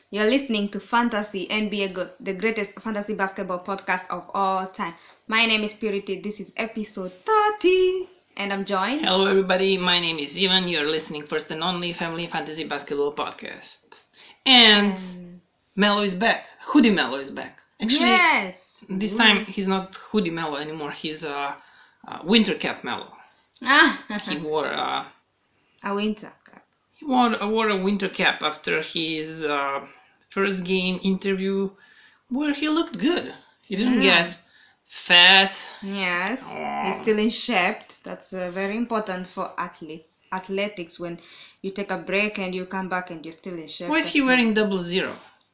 You're listening to Fantasy NBA Good, the greatest fantasy basketball podcast of all time. My name is Purity. This is episode 30. And I'm joined. Hello, everybody. My name is Ivan. You're listening first and only Family Fantasy Basketball Podcast. And Melo is back. Hoodie Melo is back. Actually, yes. This time he's not Hoodie Melo anymore. He's Winter Cap Melo. He wore a winter cap. He wore a winter cap after his first game interview, where he looked good. He didn't get fat. Yes, he's still in shape. That's very important for athletics. When you take a break and you come back and you're still in shape. Why is he wearing 00?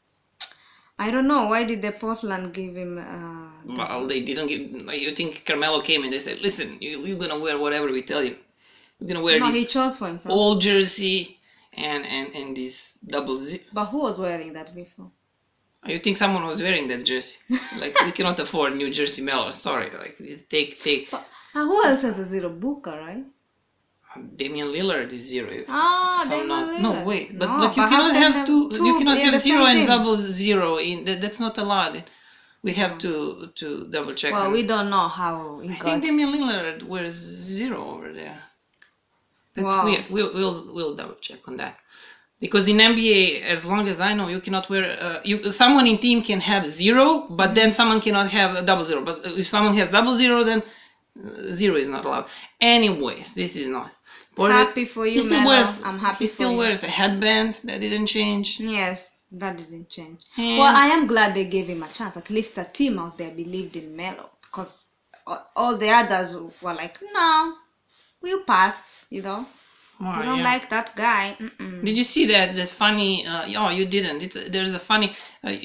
I don't know. Why did the Portland give him? Well, they didn't give. You think Carmelo came and they said, "Listen, you're gonna wear whatever we tell you. You're gonna wear this he chose for himself. old jersey and this 00." But who was wearing that before? You think someone was wearing that jersey? Like, we cannot afford New Jersey Melo. Sorry, like take. But, who else has a 0? Booker, right? Damian Lillard is 0. Damian Lillard. No, wait, but No, like you but cannot have two. two You cannot in have the 0 same and team. 00 in. That's not allowed. We have to double check. Well, we don't know how it I got. think Damian Lillard wears 0 over there. That's weird. We'll double check on that. Because in NBA, as long as I know, you cannot wear. Someone in team can have 0, but then someone cannot have a 00. But if someone has 00, then 0 is not allowed. Anyways, this is not. Happy for you, Melo. I'm happy for you. He still wears a headband. That didn't change. Yes, that didn't change. And well, I am glad they gave him a chance. At least a team out there believed in Melo, because all the others were like, "No, we'll pass." You know. Oh, We don't like that guy. Did you see that funny? You didn't. There's a funny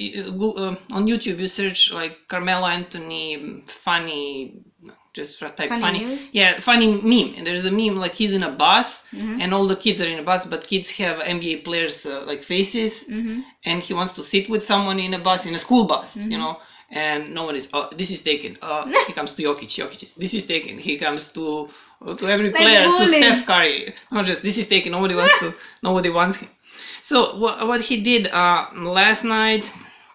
on YouTube. You search like Carmelo Anthony funny. Just type funny. News? Yeah, funny meme. And there's a meme like he's in a bus and all the kids are in a bus, but kids have NBA players like faces, and he wants to sit with someone in a bus, in a school bus, you know. And nobody's. Oh, this is taken. He comes to Jokic. This is taken. He comes to every player, to Steph Curry. Not just this is taken. Nobody wants him. So what he did last night?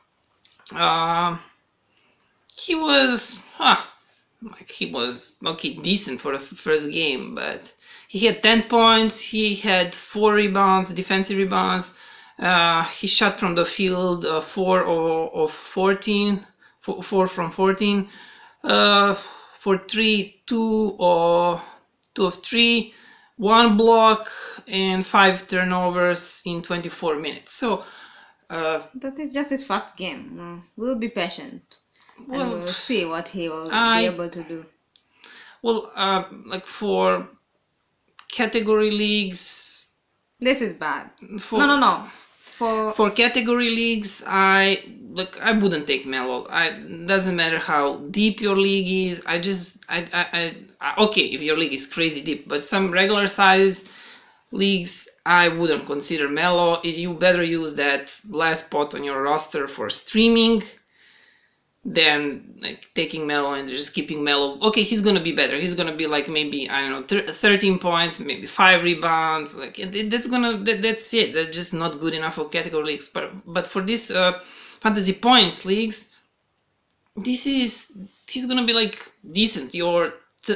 He was decent for the first game, but he had 10 points. He had 4 rebounds, defensive rebounds. He shot from the field 4 of 14. 4 from 14, for 3, 2 of 3, 1 block, and 5 turnovers in 24 minutes. So that is just his first game. We'll be patient, and we'll see what he will be able to do. Well, like for category leagues, this is bad. No. For category leagues, I wouldn't take Melo. Doesn't matter how deep your league is. Okay, if your league is crazy deep, but some regular size leagues, I wouldn't consider Melo. You better use that last spot on your roster for streaming than like taking Melo and just keeping Melo. Okay, he's gonna be better. He's gonna be like maybe 13 points, maybe 5 rebounds. Like that's it. That's just not good enough for category leagues. But for this fantasy points leagues, he's gonna be like decent. Your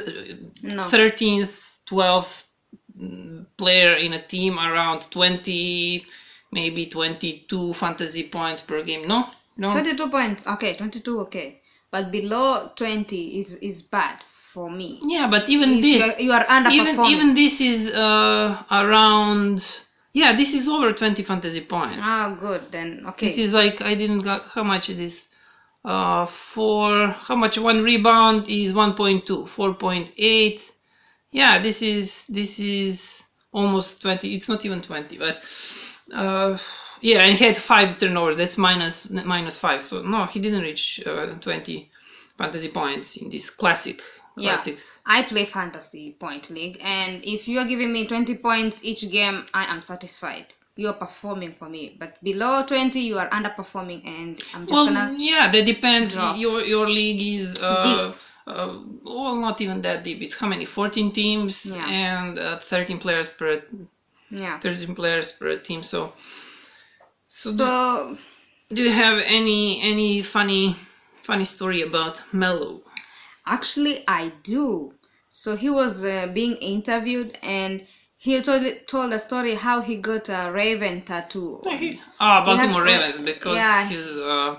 13th, 12th player in a team, around 20, maybe 22 fantasy points per game. No. 22 points. Okay, 22. Okay, but below 20 is bad for me. Yeah, but even this, you are underperforming. Even this is around. Yeah, this is over 20 fantasy points. Good then. Okay. This is like I didn't got how much it is. For how much one rebound is 1.2, 4.8. Yeah, this is almost 20. It's not even 20, but. Yeah, and he had 5 turnovers. That's minus 5. So no, he didn't reach 20 fantasy points in this classic. Yeah, I play fantasy point league, and if you are giving me 20 points each game, I am satisfied. You are performing for me, but below 20, you are underperforming, and I'm just gonna. Yeah, that depends. Drop. Your league is deep. Not even that deep. It's how many? 14 teams and 13 players per. Yeah. 13 players per team. So So do you have any funny story about Melo? actually, I do. So he was being interviewed, and he told a story how he got a raven tattoo. Baltimore Ravens, because yeah, he's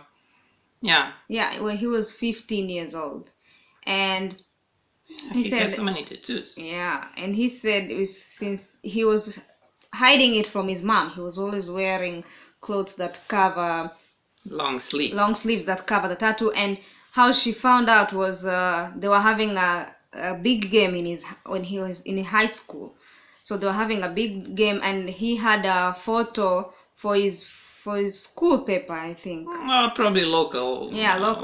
when he was 15 years old, and he said has so many tattoos. Yeah, and he said since he was hiding it from his mom, he was always wearing clothes that cover long sleeves that cover the tattoo. And how she found out was they were having a big game when he was in high school. So they were having a big game, and he had a photo for his school paper, I think. Probably local. Yeah, local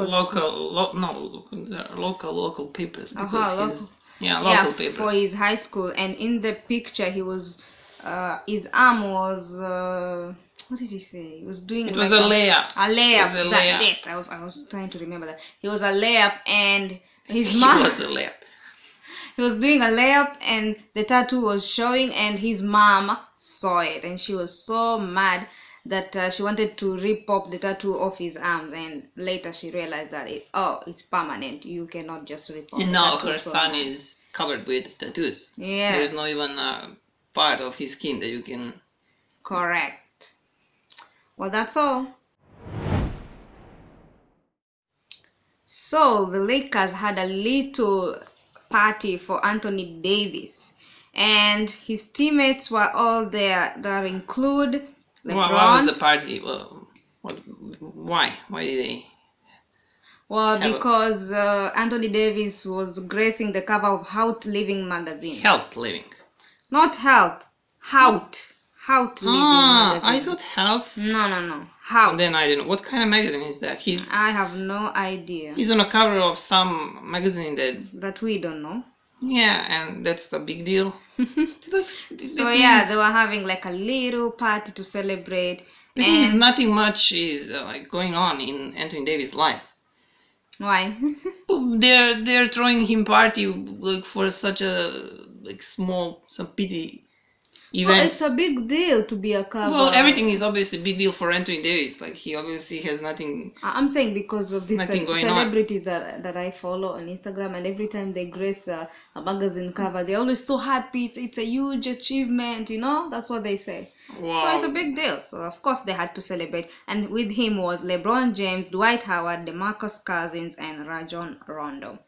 papers, because local papers for his high school. And in the picture, he was his arm was what did he say? He was doing. It was a layup. A layup. It was a layup. Yes, I was trying to remember that. He was a layup, and his mom. He was a layup. He was doing a layup, and the tattoo was showing, and his mom saw it, and she was so mad that she wanted to rip off the tattoo off his arms. And later she realized that it's permanent. You cannot just rip off. And now her son is covered with tattoos. Yes. There's not even part of his skin that you can. Correct. Well, that's all. So the Lakers had a little party for Anthony Davis, and his teammates were all there. That include LeBron. What was the party? Well, why? Why did they? Well, because Anthony Davis was gracing the cover of Health Living magazine. Health Living. Not Health. Health. Health Living magazine. I thought Health. No. Health. Then I don't know. What kind of magazine is that? I have no idea. He's on a cover of some magazine that we don't know. Yeah, and that's the big deal. So yeah, they were having like a little party to celebrate. And nothing much is going on in Anthony Davis' life. Why? They're throwing him party for such a small, some pity event. Well, it's a big deal to be a cover. Well, everything is obviously a big deal for Anthony Davis. He obviously has nothing. I'm saying because of these celebrities that I follow on Instagram, and every time they grace a magazine cover, they're always so happy. It's a huge achievement, That's what they say. Wow. So it's a big deal. So of course they had to celebrate. And with him was LeBron James, Dwight Howard, DeMarcus Cousins, and Rajon Rondo.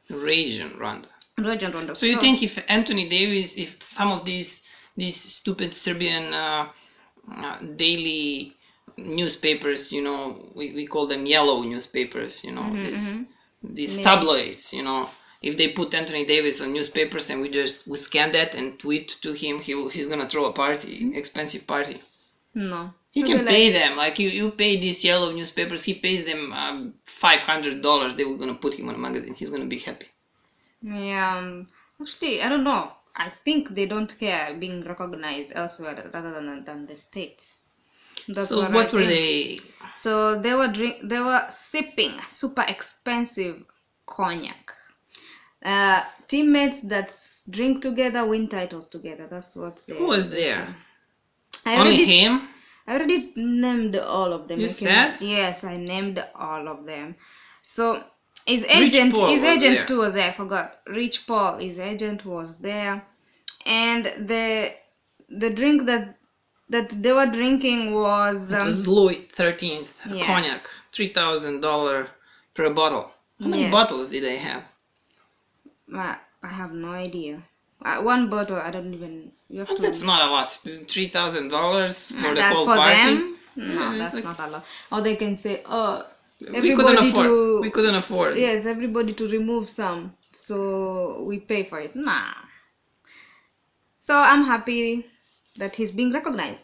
So you think if Anthony Davis, if some of these stupid Serbian daily newspapers, we call them yellow newspapers, these tabloids, if they put Anthony Davis on newspapers and we scan that and tweet to him, he's gonna throw a party, expensive party. No. He can pay them, you pay these yellow newspapers, he pays them $500, they were gonna put him on a magazine, he's gonna be happy. Yeah, actually, I don't know. I think they don't care being recognized elsewhere rather than the States. So what were they? So they were sipping super expensive cognac. Teammates that drink together win titles together. That's what they. Who was there? Only him? I already named all of them. You said? Yes, I named all of them. So his agent too was there. I forgot. Rich Paul, his agent was there, and the drink that they were drinking was it was Louis XIII cognac, $3,000 per bottle. How many bottles did they have? I have no idea. One bottle, I don't even. That's not a lot. $3,000 for the whole for party. Them? No, that's not a lot. Or they can say, we couldn't afford. Yes, everybody to remove some, so we pay for it. Nah. So I'm happy that he's being recognized.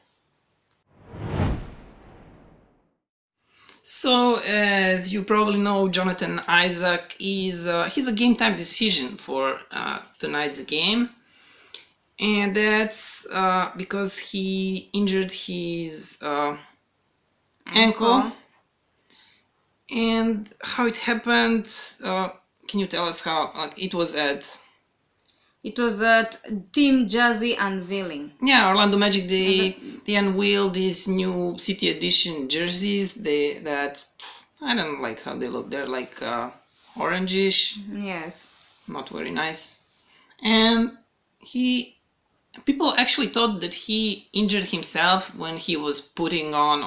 So as you probably know, Jonathan Isaac he's a game time decision for tonight's game, and that's because he injured his ankle. And how it happened, can you tell us how it was at It was at Team Jersey unveiling. Yeah, Orlando Magic, they unveiled these new City Edition jerseys. That I don't like how they look. They're like orangish. Yes. Not very nice. And people actually thought that he injured himself when he was putting on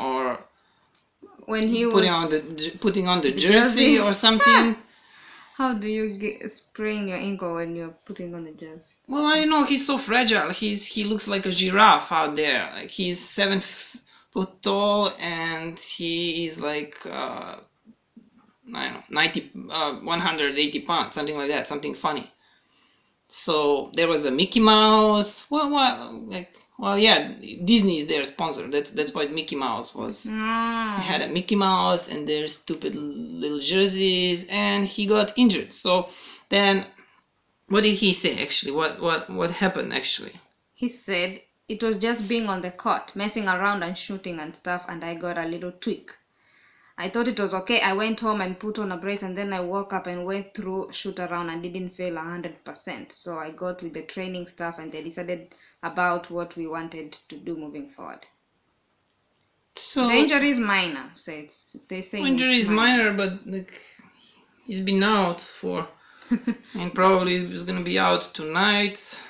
the jersey or something. How do you sprain your ankle when you're putting on a jersey? Well, I don't know. He's so fragile. He looks like a giraffe out there. Like he's 7 foot tall, and he is like I don't know, 180 pounds, something like that, something funny. So there was a Mickey Mouse. Yeah, Disney is their sponsor. That's why Mickey Mouse was. They had a Mickey Mouse and their stupid little jerseys, and he got injured. So then, what did he say actually? What happened actually? He said it was just being on the court, messing around and shooting and stuff, and I got a little tweak. I thought it was okay. I went home and put on a brace, and then I woke up and went through shoot around and didn't feel 100%. So I got with the training stuff, and they decided about what we wanted to do moving forward. So the injury is minor. So they say injury is minor, but like he's been out for, and probably he's gonna be out tonight.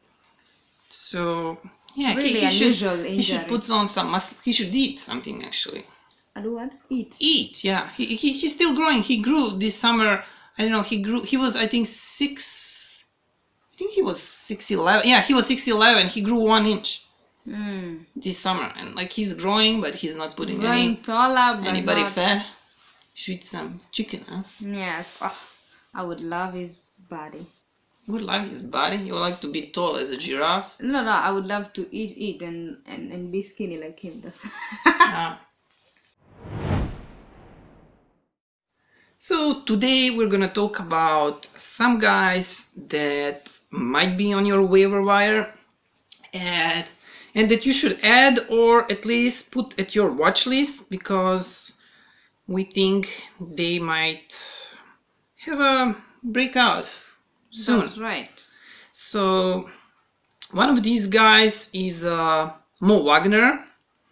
So yeah, really unusual injury. He should put on some muscle. He should eat something actually. Do what? Eat, yeah. He's still growing. He grew this summer. I don't know. He grew. He was, I think, 6. I think he was 6'11". Yeah, he was 6'11". He grew 1 inch this summer, and like he's growing, but he's not putting anybody fat. Should eat some chicken, huh? Yes. Oh, I would love his body. You would love his body? You would like to be tall as a giraffe? No. I would love to eat and be skinny like him. That's. So today we're gonna talk about some guys that might be on your waiver wire and that you should add or at least put at your watch list, because we think they might have a breakout soon. That's right. So one of these guys is Mo Wagner,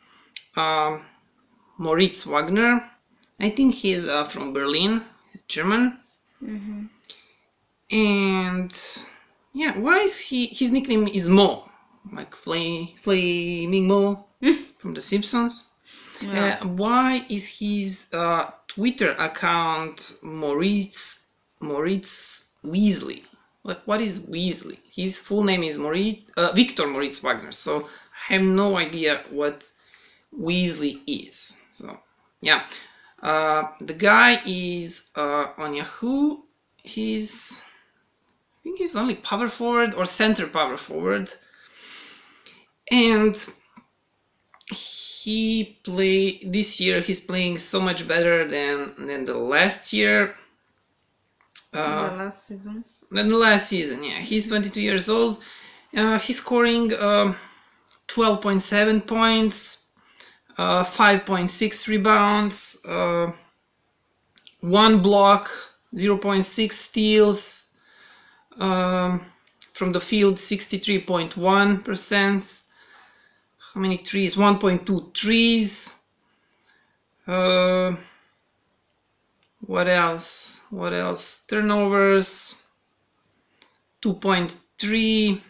Moritz Wagner. I think he's from Berlin, German. Mm-hmm. And yeah, why is his nickname is Mo, like Flaming Mo from The Simpsons. Yeah. Why is his Twitter account Moritz Weasley? Like, what is Weasley? His full name is Victor Moritz Wagner. So I have no idea what Weasley is. So yeah. The guy is on Yahoo. I think he's only power forward or center power forward, and this year he's playing so much better than the last year. The last season. Than the last season, yeah. He's 22 years old. He's scoring 12.7 points. 5.6 rebounds, 1 block, 0.6 steals, from the field 63.1%. How many threes? 1.2 threes. What else? Turnovers 2.3.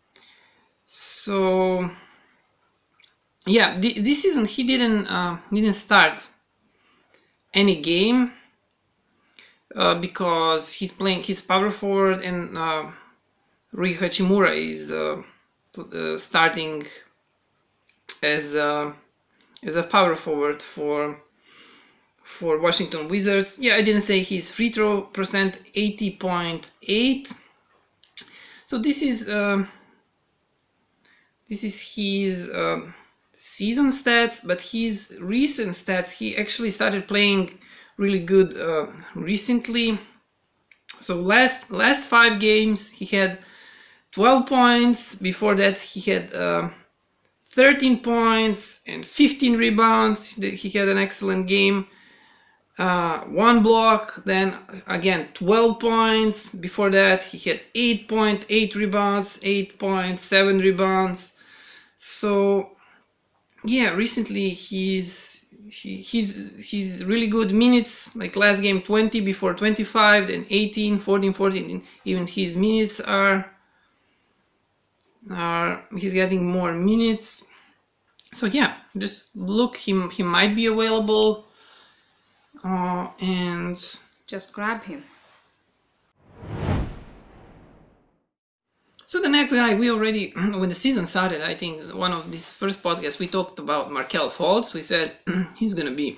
So yeah, this season he didn't start any game because he's playing his power forward, and Rui Hachimura is starting as a power forward for Washington Wizards. Yeah, I didn't say his free throw percent 80.8. So this is his season stats, but his recent stats, he actually started playing really good recently. So last 5 games he had 12 points. Before that he had 13 points and 15 rebounds. He had an excellent game. 1 block, then again 12 points. Before that he had 8.8 rebounds, 8.7 rebounds. So yeah, recently he's really good minutes, like last game 20, before 25, then 18, 14, 14. Even his minutes are he's getting more minutes. So yeah, just look, he might be available, and just grab him. So the next guy, we already, when the season started, I think one of these first podcasts, we talked about Markelle Fultz. We said he's gonna be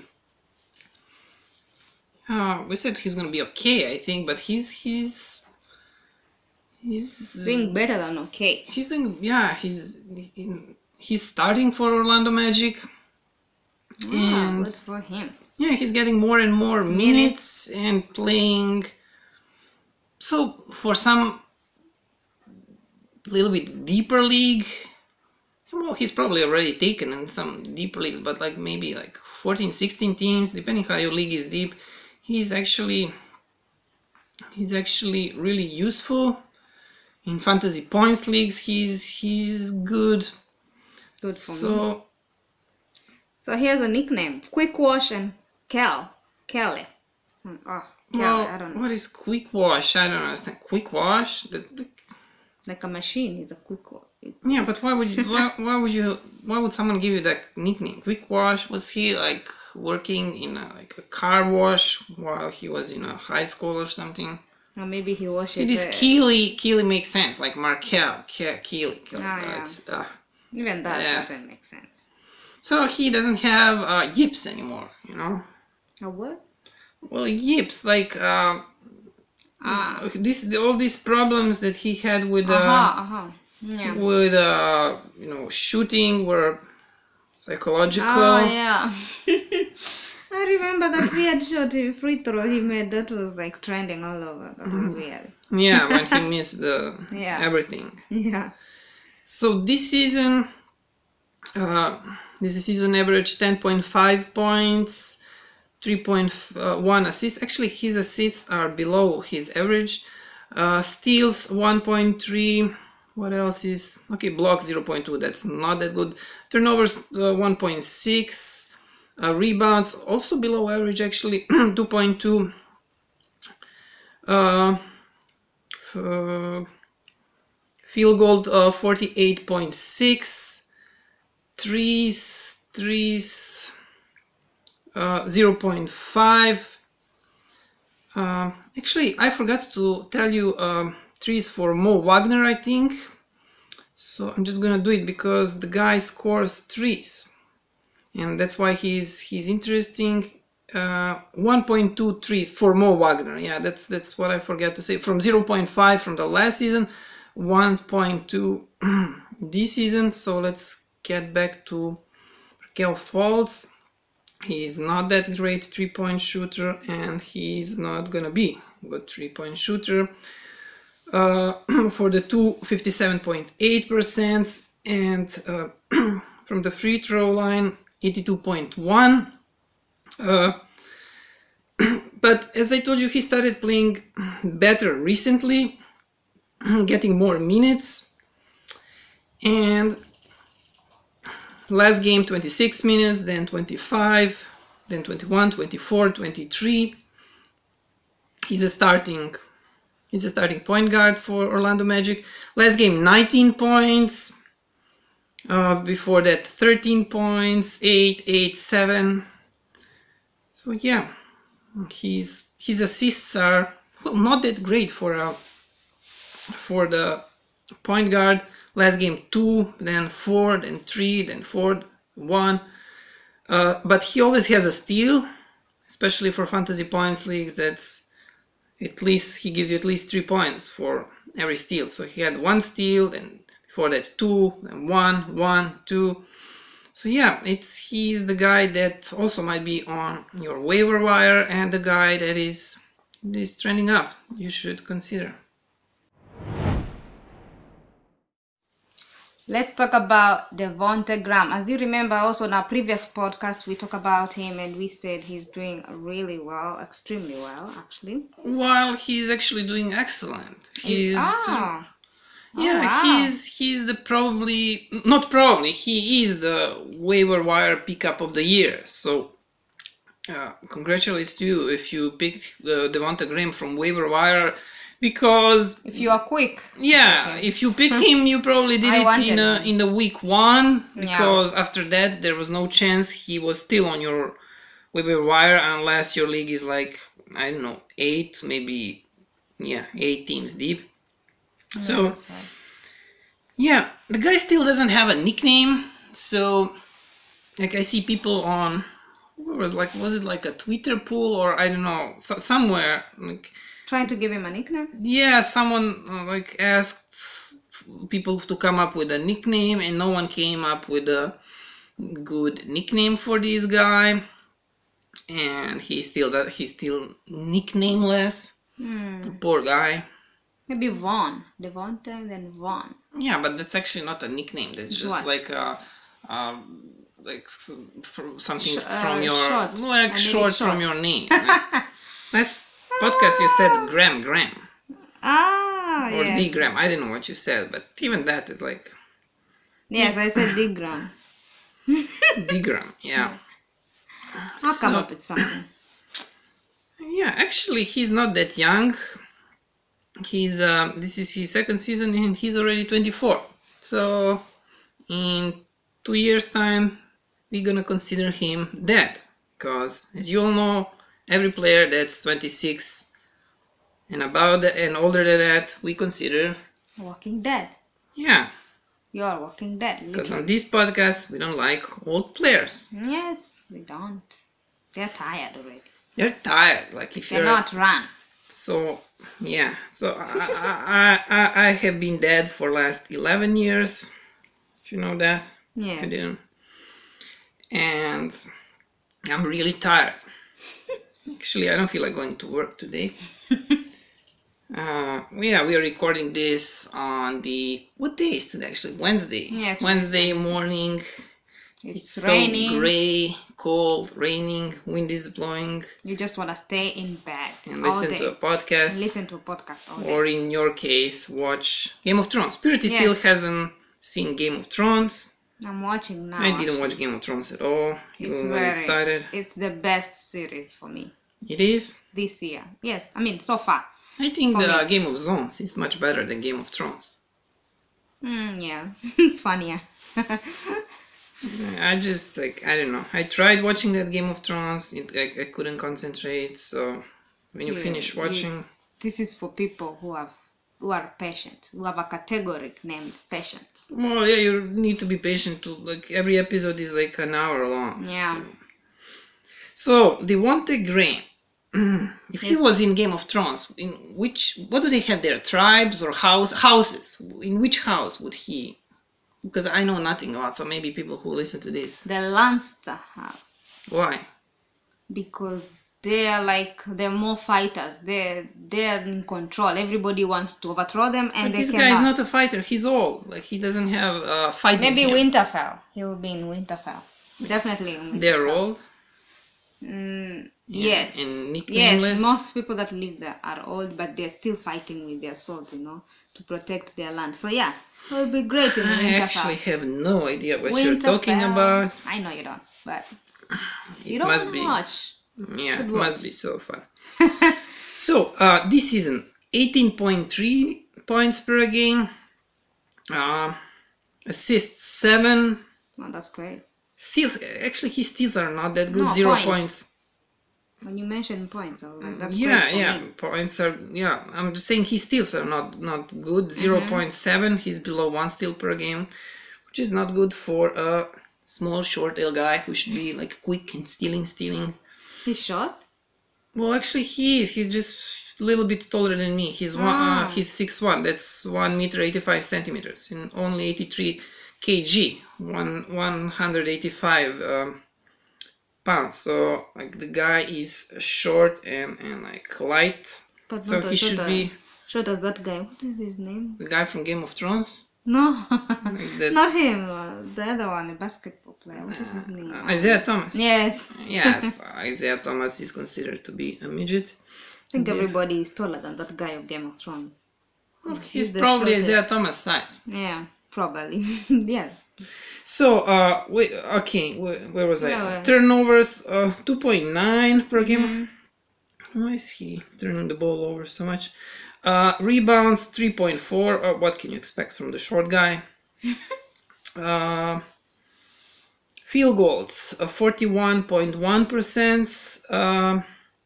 okay, I think, but he's doing better than okay. He's doing, yeah, he's starting for Orlando Magic. And good for him. Yeah, he's getting more and more minutes and playing. So for some little bit deeper league, well, he's probably already taken in some deeper leagues, but like maybe like 14, 16 teams, depending how your league is deep, he's actually really useful. In fantasy points leagues, he's good. Good for me. So he has a nickname: Quick Wash and Kelly. Kelly, I don't know. What is Quick Wash? I don't understand. Quick Wash? Like a machine is a quick wash. Yeah, but why would someone give you that nickname? Quick Wash? Was he like working in a car wash while he was in a high school or something? Or maybe he washes it. Is Keely makes sense, like Markelle, Keely. Yeah. Even that doesn't make sense. So he doesn't have yips anymore, you know? A what? Well, yips, like all these problems that he had with with shooting were psychological. Oh yeah. I remember that weird shot free throw he made. That was like trending all over. That was weird. Yeah, when he missed everything. Yeah. So this season averaged 10.5 points, 3.1 assists. Actually, his assists are below his average. Steals 1.3. What else is okay? Blocks 0.2. That's not that good. Turnovers 1.6. Rebounds also below average, actually 2.2. Field goal 48.6. Threes 0.5. Actually, I forgot to tell you threes for Mo Wagner, I think. So I'm just gonna do it because the guy scores threes, and that's why he's interesting. 1.2 threes for Mo Wagner. Yeah, that's what I forgot to say. From 0.5 from the last season, 1.2 this season. So let's get back to Markelle Fultz. He's not that great 3-point shooter, and he's not gonna be a good 3-point shooter. For the 57.8%, and from the free throw line, 82.1. But as I told you, he started playing better recently, getting more minutes, and last game 26 minutes, then 25, then 21, 24, 23. He's a starting point guard for Orlando Magic. Last game 19 points. Before that 13 points, 8, 8, 7. So yeah, his assists are not that great for the point guard. Last game 2, then 4, then 3, then 4, 1. But he always has a steal, especially for fantasy points leagues. That's at least, he gives you at least 3 points for every steal. So he had 1 steal, then before that 2, then 1, 1, 2. So yeah, he's the guy that also might be on your waiver wire, and the guy that is trending up. You should consider. Let's talk about Devonte Graham. As you remember, also in our previous podcast, we talked about him and we said he's doing really well, extremely well, actually. Well, he's actually doing excellent. He's wow. he's the he is the waiver wire pickup of the year. So, congratulations to you if you picked the Devonte Graham from waiver wire. Because if you are quick, if you pick him, you probably did it in the week 1, because after that there was no chance he was still on your waiver wire unless your league is like, I don't know, 8 teams deep. So the guy still doesn't have a nickname. So like I see people on, was it like a Twitter poll or I don't know, somewhere like trying to give him a nickname? Yeah, someone like asked people to come up with a nickname and no one came up with a good nickname for this guy. And he's still nicknameless. The poor guy. Maybe Vaughn. Devonte, then Vaughn. Yeah, but that's actually not a nickname. That's just like something from your short from your name. Last podcast you said Graham. Or D Graham. I didn't know what you said, but even that is like. Yes, I said D Graham. D Graham, yeah. I'll come up with something. Yeah, actually, he's not that young. He's this is his second season and he's already 24. So in 2 years' time, we're gonna consider him dead, because as you all know, every player that's 26 and and older than that, we consider Walking Dead. Yeah. You are Walking Dead. Because on this podcast, we don't like old players. Yes, we don't. They're tired already. They're tired. Like if they're not run. So yeah. So I have been dead for last 11 years. If you know that. Yeah. If you didn't. And I'm really tired. Actually, I don't feel like going to work today. We are recording this on what day is today? Actually, Wednesday. Yeah, Wednesday morning. It's raining. So gray, cold, raining, wind is blowing. You just want to stay in bed and listen to a podcast. And listen to a podcast all day. Or in your case, watch Game of Thrones. Purity still hasn't seen Game of Thrones. I'm watching now. I didn't watch Game of Thrones at all. It's very excited. It's the best series for me. It is? This year. Yes, I mean, so far. I think the Game of Zones is much better than Game of Thrones. Yeah, it's funnier. I just, I don't know. I tried watching that Game of Thrones. I couldn't concentrate. So when you finish watching... This is for people who are patient, who have a category named patient. Well, yeah, you need to be patient too. Like, every episode is like an hour long. Yeah. So Devonte Graham, if he was in Game of Thrones, what do they have there? Tribes or houses? In which house would he? Because I know nothing about, so maybe people who listen to this. The Lannister house. Why? Because they're more fighters. They're in control. Everybody wants to overthrow them, and this guy is not a fighter. He's old. Like, he doesn't have fighting. Maybe Winterfell. He'll be in Winterfell. Definitely in Winterfell. They're old. Yes. And nicknameless. Yes, most people that live there are old, but they're still fighting with their swords, to protect their land. So yeah, it will be great in Winterfell. I actually have no idea what you're talking about. I know you don't, but you don't must be. Watch. Yeah, it must be so fun. So this season, 18.3 points per game, assists 7. Oh, that's great. Steals, actually his steals are not that good. No, 0 points. When you mention points, that's yeah, points are, I'm just saying his steals are not good. 0.7, he's below 1 steal per game, which is not good for a small short tail guy who should be like quick and stealing. He's short? Well, actually he is. He's just a little bit taller than me. He's 6'1", that's 1 meter 85 centimeters and only 83 kg, 185 pounds. So like the guy is short and like light. But so he should be short as that guy. What is his name? The guy from Game of Thrones. No, that. not him. The other one, the basketball player. What is his name? Isaiah Thomas. Yes. Yes, Isaiah Thomas is considered to be a midget. I think everybody is taller than that guy of Game of Thrones. Well, he's the probably shortest. Isaiah Thomas size. Yeah, probably. Yeah. So, where was I? Yeah, Turnovers, 2.9 per game. Mhm. Why is he turning the ball over so much? Rebounds, 3.4. What can you expect from the short guy? Field goals, 41.1%.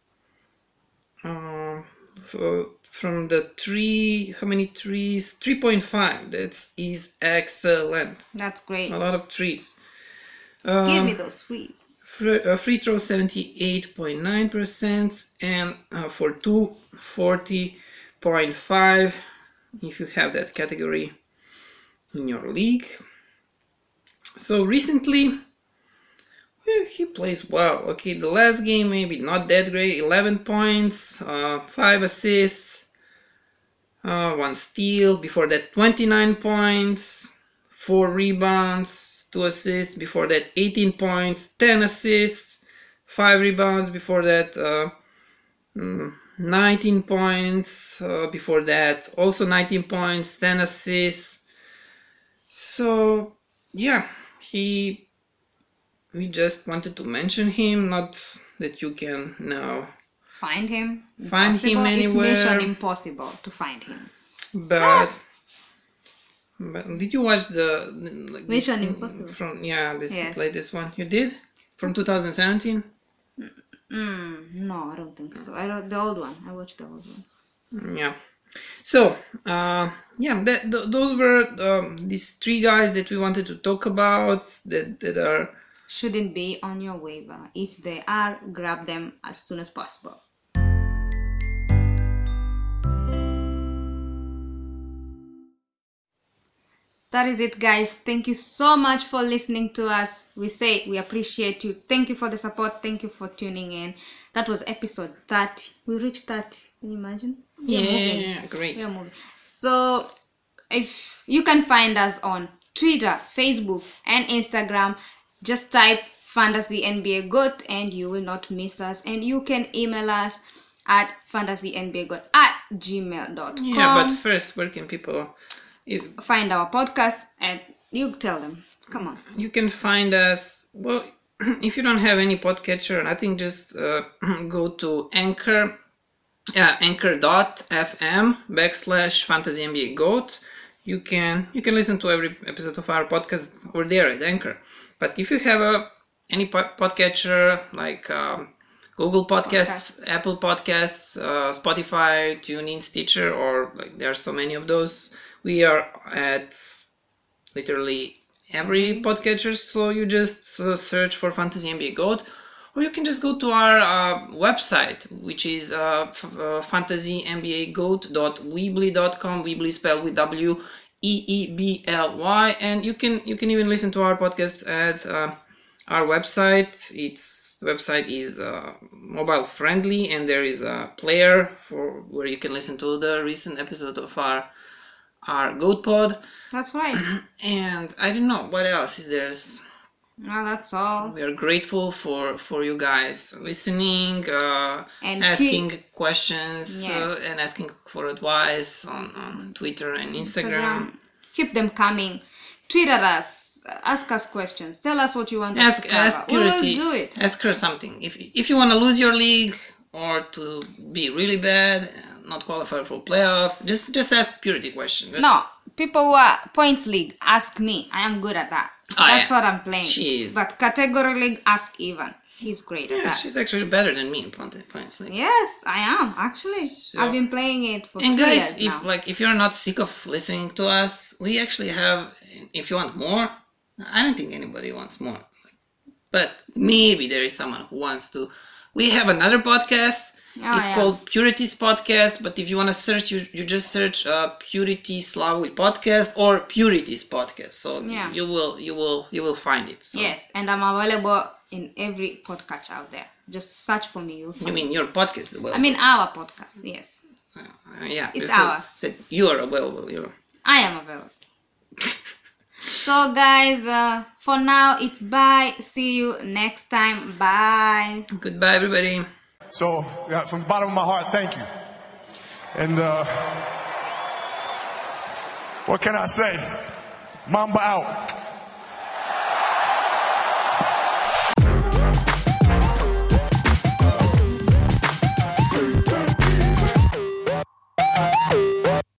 From the three, how many threes? 3.5. That is excellent. That's great. A lot of threes. Give me those three. Free throw 78.9%, and for two, 40.5 if you have that category in your league. So recently he plays well. Okay, the last game maybe not that great. 11 points, 5 assists, 1 steal. Before that 29 points, 4 rebounds, 2 assists. Before that 18 points, 10 assists, 5 rebounds. Before that 19 points. Before that also 19 points, 10 assists. So yeah, we just wanted to mention him, not that you can now Find him. Find him Impossible. anywhere. It's mission impossible to find him. But did you watch the Mission Impossible. From this Yes. latest one? You did from 2017? No, I don't think so. The old one. I watched the old one. Yeah. So those were these 3 guys that we wanted to talk about that are. Shouldn't be on your waiver. If they are, grab them as soon as possible. That is it, guys. Thank you so much for listening to us. We appreciate you. Thank you for the support. Thank you for tuning in. That was episode 30. We reached 30. Can you imagine? We are moving. Yeah, great. We are moving. So if you can find us on Twitter, Facebook, and Instagram, just type Fantasy NBA GOAT and you will not miss us. And you can email us at fantasynbagoat@gmail.com. Yeah, but first, where can people? Find our podcast and you tell them. Come on. You can find us. Well, if you don't have any podcatcher, I think just go to Anchor. Anchor.fm/Fantasy NBA GOAT. You can listen to every episode of our podcast over there at Anchor. But if you have any podcatcher like Google Podcasts, Apple Podcasts, Spotify, TuneIn, Stitcher, or there are so many of those, we are at literally every podcatcher. So you just search for Fantasy NBA GOAT. Or you can just go to our website, which is fantasynbagoat.weebly.com. Weebly spelled with WEEBLY, and you can even listen to our podcast at our website. The website is mobile friendly, and there is a player for where you can listen to the recent episode of our GOAT Pod. That's right. And I don't know what else is there. Well, that's all. We are grateful for you guys listening, And asking questions, Yes. and asking for advice on Twitter and Instagram. Keep them coming. Tweet at us. Ask us questions. Tell us what you want us Ask to cover. We Purity. will do it. Ask her something. If you want to lose your league or to be really bad, not qualify for playoffs, just ask Purity question. No, people who are points league, ask me. I am good at that. That's what I'm playing. She is. But category league, ask Ivan. He's great at Yeah, that. she's actually better than me in points league. Yes, I am actually. So- I've been playing it for And 2 guys, years now. if you're not sick of listening to us, we actually have. If you want more, I don't think anybody wants more, but maybe there is someone who wants to. We have another podcast. It's called Purity's Podcast. But if you want to search, you just search Purity Slavoj Podcast or Purity's Podcast. So Yeah. you will find it. So. Yes, and I'm available in every podcast out there. Just search for me. You'll You find mean your podcast as well? I mean our podcast. Yes, yeah. it's you ours. said you are available. I am available. So guys, for now it's bye. See you next time. Bye. Goodbye, everybody. So, yeah, from the bottom of my heart, thank you. And what can I say? Mamba out.